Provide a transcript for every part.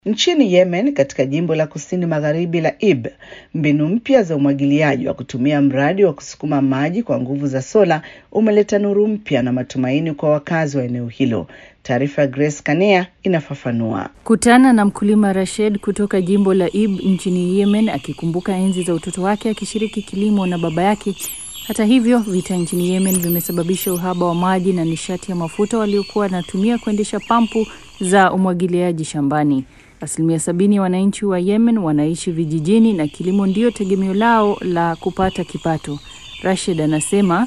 Nchini Yemen katika jimbo la kusini magharibi la Ib, mbinu mpya za umwagiliaji wa kutumia mradi wa kusukuma maji kwa nguvu za sola umeleta nuru mpya na matumaini kwa wakazi wa eneo hilo. Taarifa Grace Kanea inafafanua. Kutana na mkulima Rashid kutoka jimbo la Ib nchini Yemen akikumbuka enzi za utoto wake akishiriki kilimo na baba yake. Hata hivyo, vita nchini Yemen vimesababisha uhaba wa maji na nishati ya mafuta waliokuwa wanatumia kuendesha pampu za umwagiliaji shambani. 70% ya wananchi wa Yemen wanaishi vijijini na kilimo ndio tegemeo lao la kupata kipato. Rashid anasema,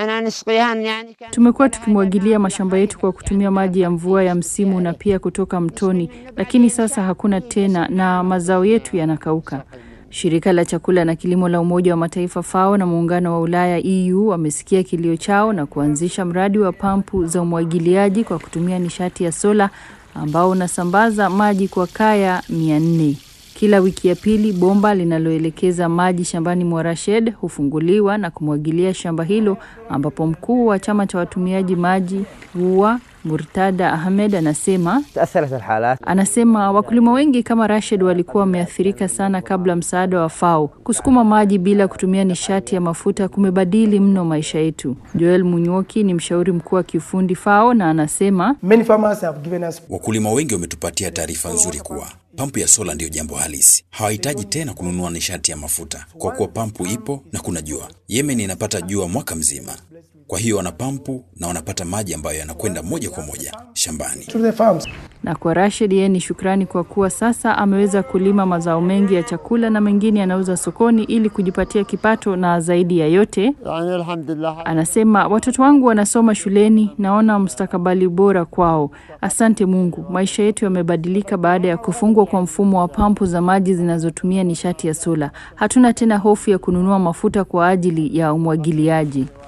tumekuwa tukimwagilia mashamba yetu kwa kutumia maji ya mvua ya msimu na pia kutoka mtoni, lakini sasa hakuna tena na mazao yetu yanakauka. Shirika la chakula na kilimo la Umoja wa Mataifa FAO na Muungano wa Ulaya EU wamesikia kilio chao na kuanzisha mradi wa pampu za umwagiliaji kwa kutumia nishati ya sola ambao unasambaza maji kwa kaya 400. Kila wiki ya pili bomba linaloelekeza maji shambani mwa Rashid hufunguliwa na kumwagilia shamba hilo, ambapo mkuu wa chama cha watumiaji maji huwa Murtada Ahmed anasema wakulima wengi kama Rashid walikuwa wameathirika sana kabla msaada wa FAO. Kusukuma maji bila kutumia nishati ya mafuta kumebadili mno maisha yetu. Joel Munyoki ni mshauri mkuu wa kiufundi FAO na anasema, wakulima wengi wametupatia taarifa nzuri kuwa pampu ya sola ndio jambo halisi. Hawahitaji tena kununua nishati ya mafuta kwa kuwa pampu ipo na kuna jua. Yemen inapata jua mwaka mzima. Kwa hiyo wana pampu na wanapata maji ambayo yanakwenda moja kwa moja shambani. Na kwa Rashid yeye ni shukrani kwa kuwa sasa ameweza kulima mazao mengi ya chakula na mengine yanauza sokoni ili kujipatia kipato, na zaidi ya yote anasema, watoto wangu wanasoma shuleni, naona mustakabali bora kwao. Asante Mungu, maisha yetu yamebadilika baada ya kufungwa kwa mfumo wa pampu za maji zinazotumia nishati ya sola. Hatuna tena hofu ya kununua mafuta kwa ajili ya umwagiliaji.